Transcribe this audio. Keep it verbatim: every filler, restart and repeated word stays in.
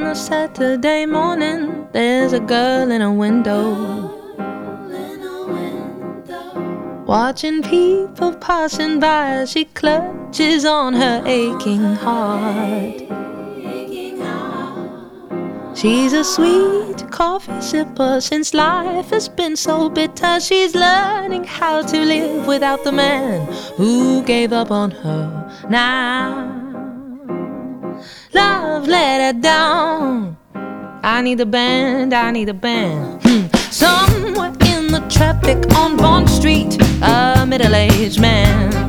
a Saturday morning, there's a girl in a window, watching people passing by as she clutches on her aching heart. She's a sweet coffee sipper since life has been so bitter. She's learning how to live without the man who gave up on her now. Love let her down. I need a band, I need a band. hmm. Somewhere in the traffic on Bond Street, a middle-aged man